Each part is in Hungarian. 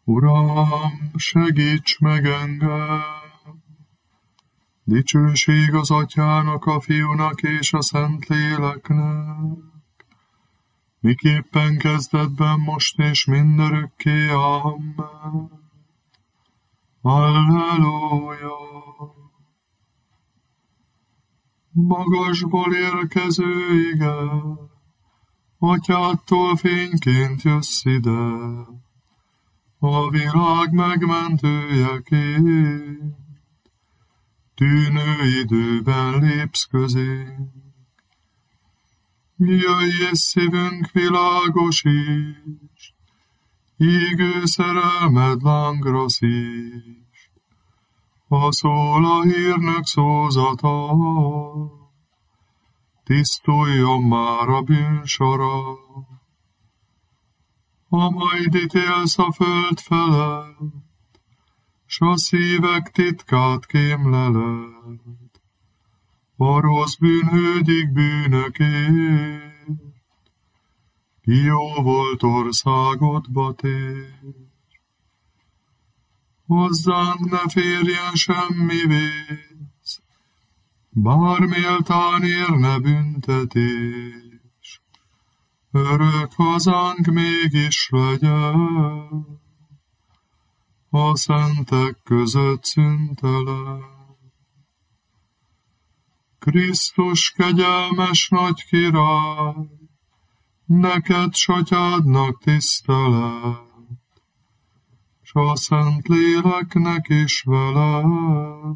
Uram, segíts meg engem! Dicsőség az Atyának, a Fiúnak és a Szentléleknek, miképpen kezdetben, most és mindörökké. Amen. Halleluja! Magasból érkező ige, Atyádtól fényként jössz ide, a világ megmentőjeként, tűnő időben lépsz közénk. Jöjj és szívünk világosíts, égő szerelmed lángra szíts, ha szól a hírnök szózata, tisztuljon már a bűnsora. Ha majd ítélsz a föld felett, s a szívek titkát kémleled, a rossz bűnhődik bűnökért, ki jó volt országodba tér. Hozzánk ne férjen semmi vész, bár méltán érne büntetés, örök hazánk mégis legyen, a szentek között szüntelen. Krisztus kegyelmes nagy király, neked s Atyádnak tisztelet, s a Szentléleknek is veled,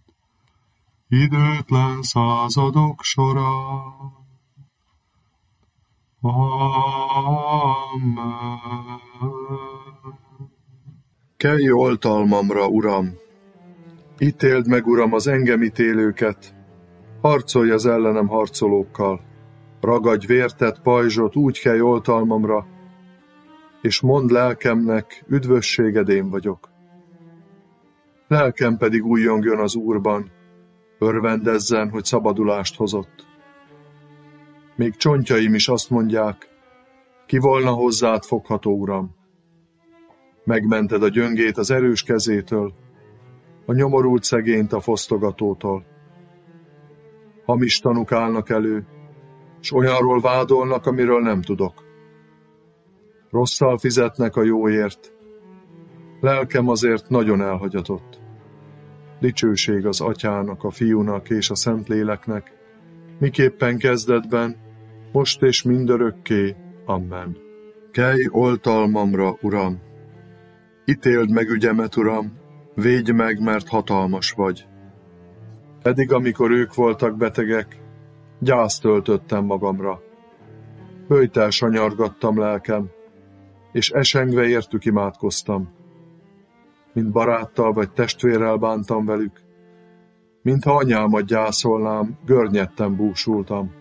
időtlen századok során. Amen. Kelj oltalmamra, Uram! Ítéld meg, Uram, az engem ítélőket, harcolj az ellenem harcolókkal, ragadj vértett pajzsot, úgy kelj oltalmamra, és mondd lelkemnek, üdvösséged én vagyok. Lelkem pedig újjongjon az Úrban, örvendezzen, hogy szabadulást hozott. Még csontjaim is azt mondják, ki volna hozzád fogható, Uram. Megmented a gyöngét az erős kezétől, a nyomorult szegényt a fosztogatótól. Hamis tanúk állnak elő, s olyanról vádolnak, amiről nem tudok. Rosszal fizetnek a jóért, lelkem azért nagyon elhagyatott. Dicsőség az Atyának, a Fiúnak és a Szentléleknek, miképpen kezdetben, most és mindörökké. Amen. Kelj oltalmamra, Uram! Ítéld meg ügyemet, Uram, védj meg, mert hatalmas vagy. Pedig amikor ők voltak betegek, gyászt töltöttem magamra. Böjtel sanyargattam lelkem, és esengve értük imádkoztam. Mint baráttal vagy testvérrel bántam velük, mintha anyámat gyászolnám, görnyetten búsultam.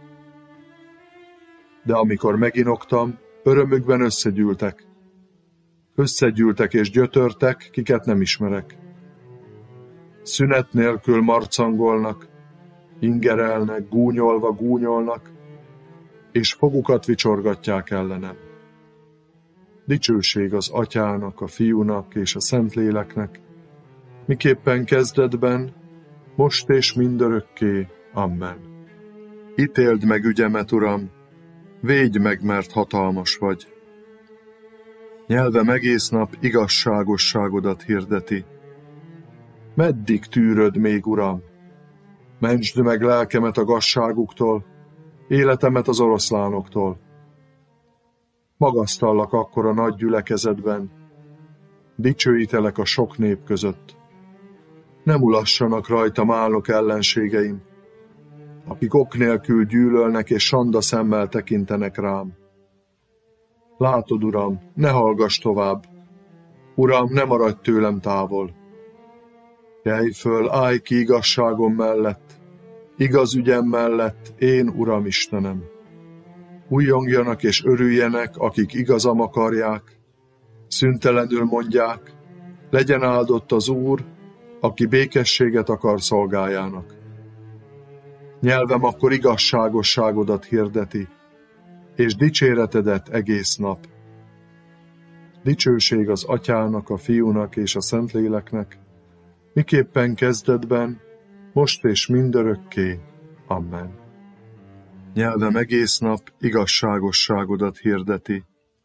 De amikor meginoktam, örömükben összegyűltek és gyötörtek, kiket nem ismerek. Szünet nélkül marcangolnak, ingerelnek, gúnyolva gúnyolnak, és fogukat vicsorgatják ellenem. Dicsőség az Atyának, a Fiúnak és a Szentléleknek, miképpen kezdetben, most és mindörökké. Amen. Ítéld meg ügyemet, Uram, védj meg, mert hatalmas vagy. Nyelvem egész nap igazságosságodat hirdeti. Meddig tűröd még, Uram? Mentsd meg lelkemet a gazságuktól, életemet az oroszlánoktól. Magasztallak akkor a nagy gyülekezetben, dicsőítelek a sok nép között. Nem ulassanak rajtam állok ellenségeim, akik ok nélkül gyűlölnek és sanda szemmel tekintenek rám. Látod, Uram, ne hallgass tovább. Uram, ne maradj tőlem távol. Kelj föl, állj ki igazságom mellett, igaz ügyem mellett, én, Uram Istenem. Újjongjanak és örüljenek, akik igazam akarják, szüntelenül mondják, legyen áldott az Úr, aki békességet akar szolgájának. Nyelvem akkor igazságosságodat hirdeti, és dicséretedet egész nap. Dicsőség az Atyának, a Fiúnak és a Szentléleknek, miképpen kezdetben, most és mindörökké. Amen. Nyelvem egész nap igazságosságodat hirdeti.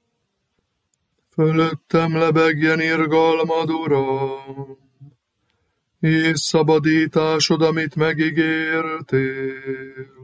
Fölöttem lebegjen irgalmad, Uram, és szabadításod, amit megígértél.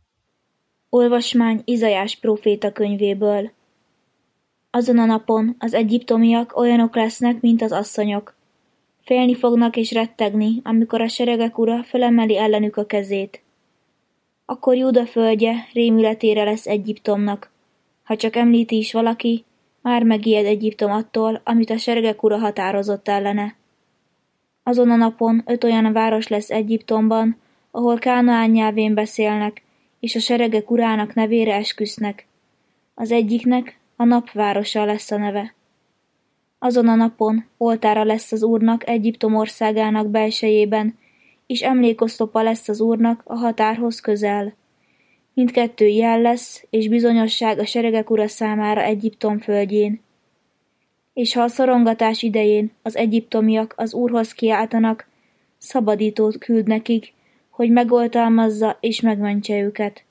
Olvasmány Izaiás próféta könyvéből. Azon a napon az egyiptomiak olyanok lesznek, mint az asszonyok. Félni fognak és rettegni, amikor a seregek ura fölemeli ellenük a kezét. Akkor Júda földje rémületére lesz Egyiptomnak. Ha csak említi is valaki, már megijed Egyiptom attól, amit a seregek ura határozott ellene. Azon a napon 5 olyan város lesz Egyiptomban, ahol Kánaán nyelvén beszélnek, és a seregek urának nevére esküsznek. Az egyiknek a napvárosa lesz a neve. Azon a napon oltára lesz az Úrnak Egyiptom országának belsejében, és emlékoszlopa lesz az Úrnak a határhoz közel. Mindkettő jel lesz, és bizonyosság a seregek ura számára Egyiptom földjén. És ha a szorongatás idején az egyiptomiak az Úrhoz kiáltanak, szabadítót küld nekik, hogy megoltalmazza és megmentse őket.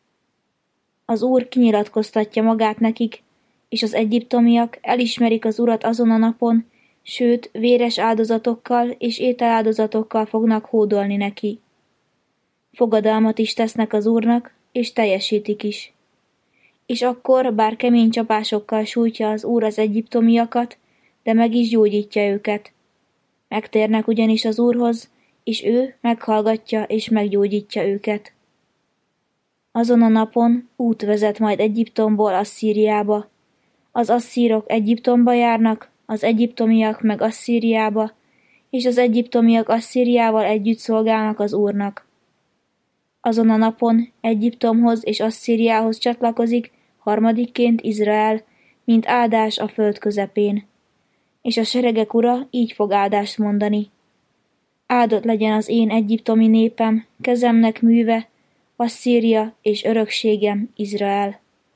Az Úr kinyilatkoztatja magát nekik, és az egyiptomiak elismerik az Urat azon a napon, sőt, véres áldozatokkal és ételáldozatokkal fognak hódolni neki. Fogadalmat is tesznek az Úrnak, és teljesítik is. És akkor, bár kemény csapásokkal sújtja az Úr az egyiptomiakat, de meg is gyógyítja őket. Megtérnek ugyanis az Úrhoz, és ő meghallgatja és meggyógyítja őket. Azon a napon út vezet majd Egyiptomból Asszíriába. Az asszírok Egyiptomba járnak, az egyiptomiak meg Asszíriába, és az egyiptomiak Asszíriával együtt szolgálnak az Úrnak. Azon a napon Egyiptomhoz és Asszíriához csatlakozik harmadikként Izrael, mint áldás a föld közepén. És a seregek ura így fog áldást mondani. Áldott legyen az én egyiptomi népem, kezemnek műve, Asszíria és örökségem Izrael.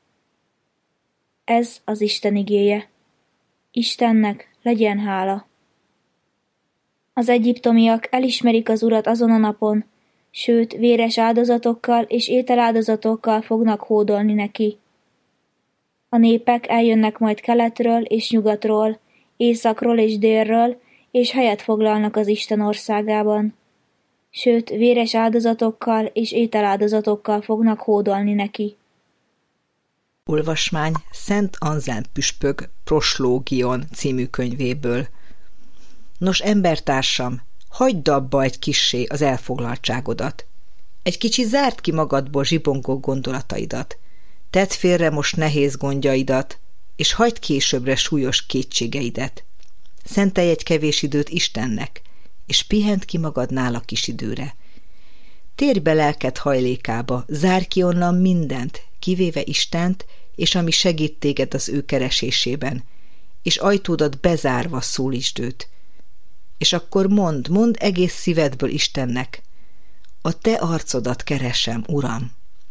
Ez az Isten igéje. Istennek legyen hála. Az egyiptomiak elismerik az Urat azon a napon, sőt, véres áldozatokkal és ételáldozatokkal fognak hódolni neki. A népek eljönnek majd keletről és nyugatról, északról és délről, és helyet foglalnak az Isten országában. Sőt, véres áldozatokkal és ételáldozatokkal fognak hódolni neki. Olvasmány Szent Anzelm püspök Proslógion című könyvéből. Nos, embertársam, hagyd abba egy kissé az elfoglaltságodat. Egy kicsit zárd ki magadból zsibongó gondolataidat. Tedd félre most nehéz gondjaidat, és hagyd későbbre súlyos kétségeidet. Szentelj egy kevés időt Istennek, és pihent ki magad nála kis időre. Térj be lelked hajlékába, zárj ki onnan mindent, kivéve Istent, és ami segít téged az ő keresésében, és ajtódat bezárva szólítsd őt. És akkor mondd egész szívedből Istennek, a te arcodat keresem, Uram.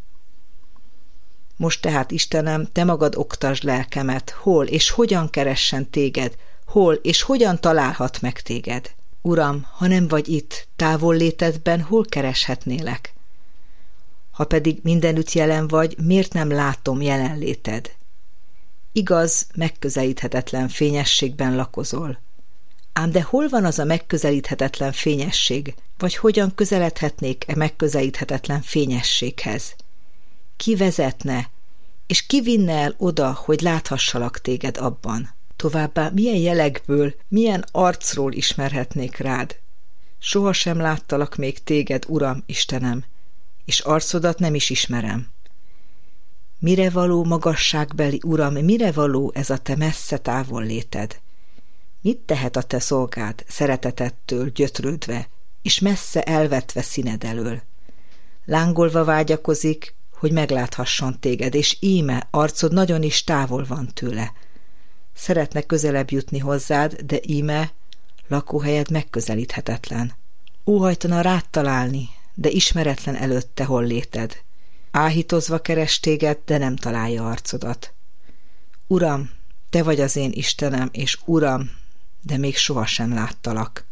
Most tehát, Istenem, te magad oktasd lelkemet, hol és hogyan keressen téged, hol és hogyan találhat meg téged. Uram, ha nem vagy itt, távol létedben, hol kereshetnélek? Ha pedig mindenütt jelen vagy, miért nem látom jelenléted? Igaz, megközelíthetetlen fényességben lakozol. Ám de hol van az a megközelíthetetlen fényesség, vagy hogyan közeledhetnék megközelíthetetlen fényességhez? Ki vezetne, és ki vinne el oda, hogy láthassalak téged abban? Továbbá milyen jelekből, milyen arcról ismerhetnék rád? Sohasem láttalak még téged, Uram, Istenem, és arcodat nem is ismerem. Mire való magasságbeli Uram, mire való ez a te messze távol léted? Mit tehet a te szolgád szeretetettől gyötrődve, és messze elvetve színed elől? Lángolva vágyakozik, hogy megláthasson téged, és íme arcod nagyon is távol van tőle. Szeretne közelebb jutni hozzád, de íme lakóhelyed megközelíthetetlen. Óhajtana rád találni, de ismeretlen előtte hol léted. Áhítozva keres téged, de nem találja arcodat. Uram, te vagy az én Istenem és Uram, de még sohasem láttalak.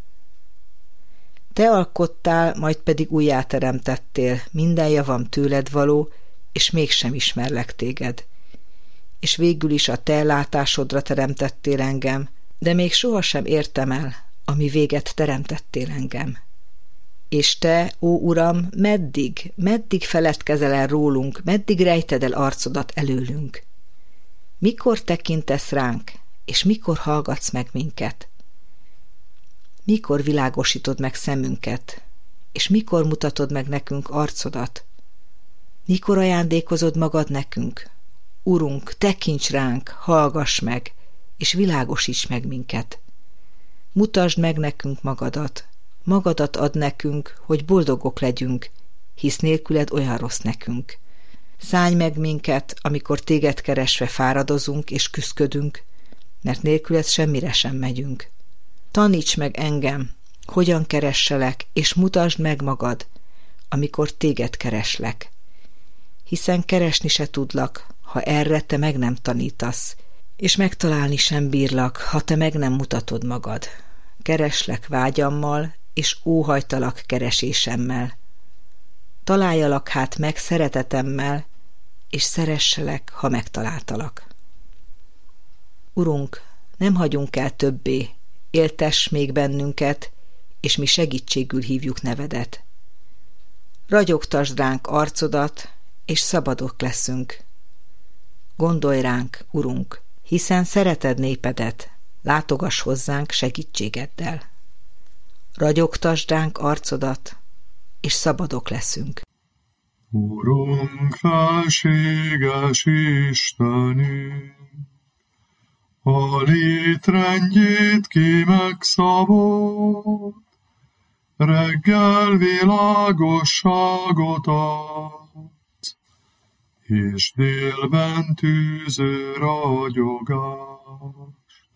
Te alkottál, majd pedig újjáteremtettél, minden javam tőled való, és mégsem ismerlek téged. És végül is a te látásodra teremtettél engem, de még sohasem értem el, ami véget teremtettél engem. És te, ó Uram, meddig feledkezel el rólunk, meddig rejted el arcodat előlünk? Mikor tekintesz ránk, és mikor hallgatsz meg minket? Mikor világosítod meg szemünket, és mikor mutatod meg nekünk arcodat? Mikor ajándékozod magad nekünk? Urunk, tekints ránk, hallgass meg, és világosíts meg minket. Mutasd meg nekünk magadat ad nekünk, hogy boldogok legyünk, hisz nélküled olyan rossz nekünk. Szállj meg minket, amikor téged keresve fáradozunk és küszködünk, mert nélküled semmire sem megyünk. Taníts meg engem, hogyan keresselek, és mutasd meg magad, amikor téged kereslek. Hiszen keresni se tudlak, ha erre te meg nem tanítasz, és megtalálni sem bírlak, ha te meg nem mutatod magad. Kereslek vágyammal, és óhajtalak keresésemmel. Találjalak hát meg szeretetemmel, és szeresselek, ha megtaláltalak. Urunk, nem hagyunk el többé, éltess még bennünket, és mi segítségül hívjuk nevedet. Ragyogtasd ránk arcodat, és szabadok leszünk. Gondolj ránk, Urunk, hiszen szereted népedet, látogass hozzánk segítségeddel. Ragyogtasd ránk arcodat, és szabadok leszünk. Urunk, felséges Istenünk, a létrendjét ki megszabott, reggel világosságot adsz, és délben tűző ragyogást.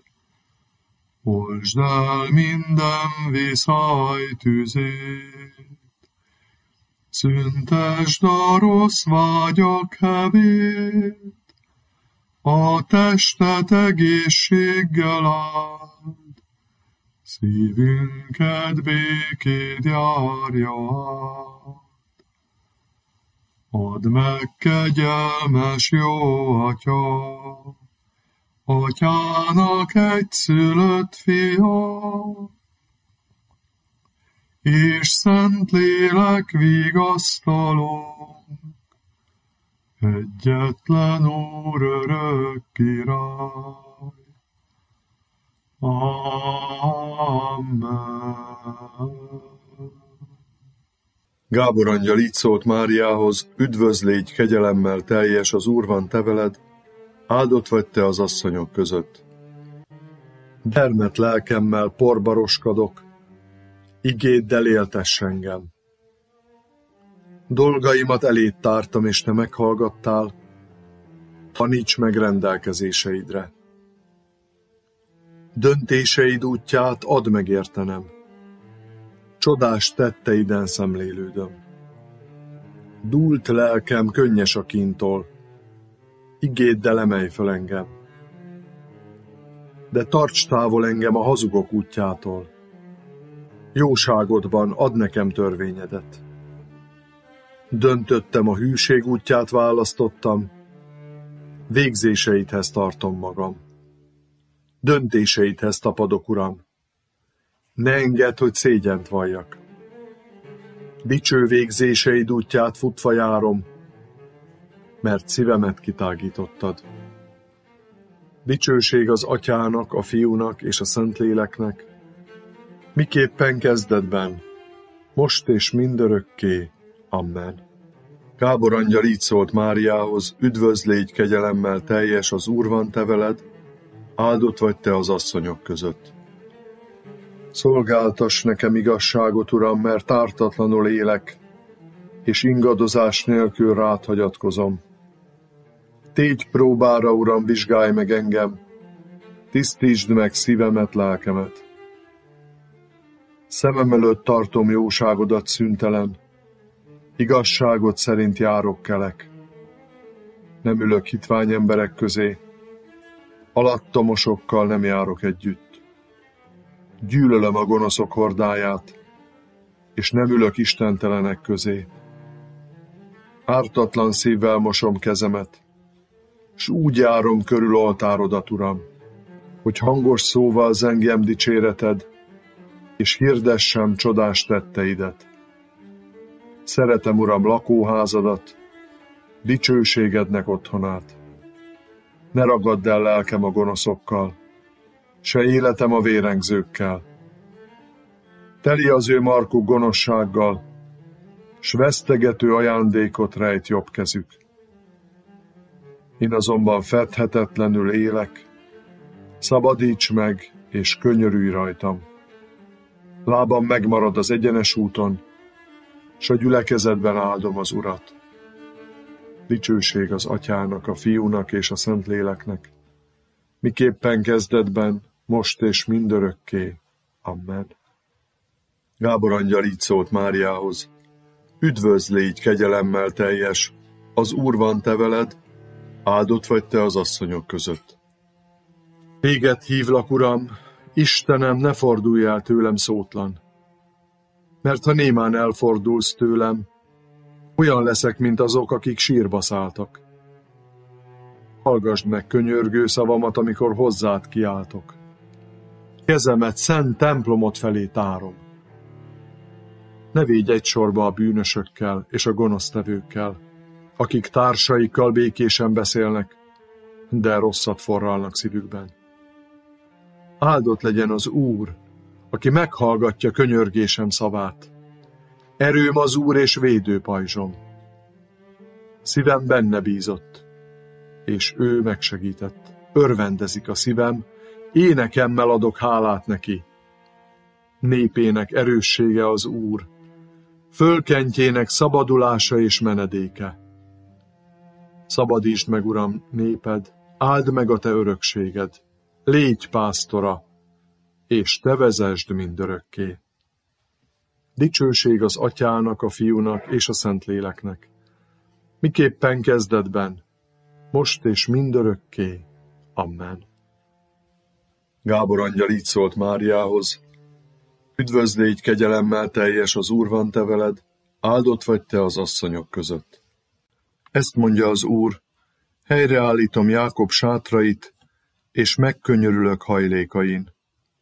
Oltsd el minden viszály tüzét, szüntesd a rossz vágyak hevét, a testet egészséggel áld, szívünket békéd járja át. Add meg kegyelmes jó Atya, Atyának egyszülött fia, és Szentlélek vigasztalónk, egyetlen Úr örök király. Amen. Gábor angyal így szólt Máriához: üdvözl, légy kegyelemmel teljes, az Úr van te veled, áldott vagy te az asszonyok között. Dermedt lelkemmel porba roskadok, igéddel éltess engem. Dolgaimat eléd tártam, és te meghallgattál, taníts meg rendelkezéseidre. Döntéseid útját add meg értenem, csodás tetteiden szemlélődöm. Dúlt lelkem könnyes a kíntól, igéddel emelj föl engem. De tarts távol engem a hazugok útjától, jóságodban add nekem törvényedet. Döntöttem, a hűség útját választottam, végzéseidhez tartom magam. Döntéseidhez tapadok, Uram. Ne engedd, hogy szégyent valljak. Dicső végzéseid útját futva járom, mert szívemet kitágítottad. Dicsőség az Atyának, a Fiúnak és a Szentléleknek, miképpen kezdetben, most és mindörökké. Amen. Gábor angyal így szólt Máriához: üdvözl, légy kegyelemmel teljes, az Úr van te veled, áldott vagy te az asszonyok között. Szolgáltass nekem igazságot, Uram, mert ártatlanul élek, és ingadozás nélkül rád hagyatkozom. Tégy próbára, Uram, vizsgálj meg engem, tisztítsd meg szívemet, lelkemet. Szemem előtt tartom jóságodat szüntelen, igazságot szerint járok kelek. Nem ülök hitvány emberek közé, Alattomosokkal nem járok együtt. Gyűlölöm a gonoszok hordáját, és nem ülök istentelenek közé. Ártatlan szívvel mosom kezemet, s úgy járom körül oltárodat, Uram, hogy hangos szóval zengjem dicséreted, és hirdessem csodás tetteidet. Szeretem, Uram, lakóházadat, dicsőségednek otthonát. Ne ragadd el lelkem a gonoszokkal, se életem a vérengzőkkel. Teli az ő markuk gonoszsággal, s vesztegető ajándékot rejt jobb kezük. Én azonban fedhetetlenül élek, szabadíts meg, és könyörülj rajtam. Lábam megmarad az egyenes úton, s a gyülekezetben áldom az Urat. Dicsőség az Atyának, a Fiúnak és a Szentléleknek, miképpen kezdetben, most és mindörökké. Amen. Gábor angyal így szólt Máriához: Üdvözl, légy kegyelemmel teljes, az Úr van te veled, áldott vagy te az asszonyok között. Téged hívlak, Uram, Istenem, ne fordulj el tőlem szótlan, mert ha némán elfordulsz tőlem, olyan leszek, mint azok, akik sírba szálltak. Hallgasd meg könyörgő szavamat, amikor hozzád kiáltok. Kezemet szent templomot felé tárom. Ne védj egy sorba a bűnösökkel és a gonosztevőkkel, akik társaikkal békésen beszélnek, de rosszat forralnak szívükben. Áldott legyen az Úr, aki meghallgatja könyörgésem szavát. Erőm az Úr és védőpajzsom. Szívem benne bízott, és ő megsegített. Örvendezik a szívem, énekemmel adok hálát neki. Népének erőssége az Úr, fölkentjének szabadulása és menedéke. Szabadítsd meg, Uram, néped, áld meg a te örökséged, légy pásztora, és te vezesd mindörökké. Dicsőség az Atyának, a Fiúnak és a Szentléleknek, miképpen kezdetben, most és mindörökké. Amen. Gábor angyal így szólt Máriához: Üdvözl, légy kegyelemmel teljes, az Úr van te veled, áldott vagy te az asszonyok között. Ezt mondja az Úr: helyreállítom Jákob sátrait, és megkönyörülök hajlékain.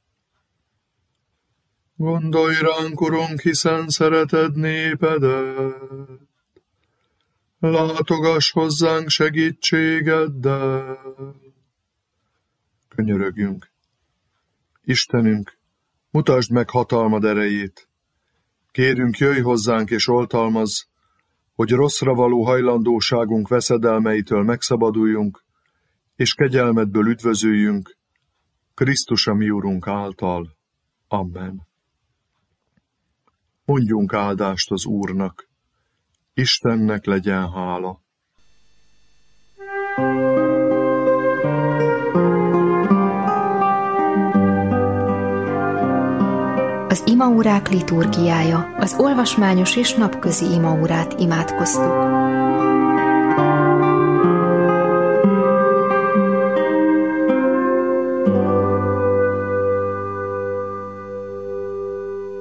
Gondolj ránk, Urunk, hiszen szereted népedet. Látogass hozzánk segítségeddel. Könyörögjünk. Istenünk, mutasd meg hatalmad erejét. Kérünk, jöjj hozzánk és oltalmazz, hogy rosszra való hajlandóságunk veszedelmeitől megszabaduljunk, és kegyelmedből üdvözüljünk, Krisztus a mi Urunk által. Amen. Mondjunk áldást az Úrnak, Istennek legyen hála. Az imaórák liturgiája, az olvasmányos és napközi imaórát imádkoztuk.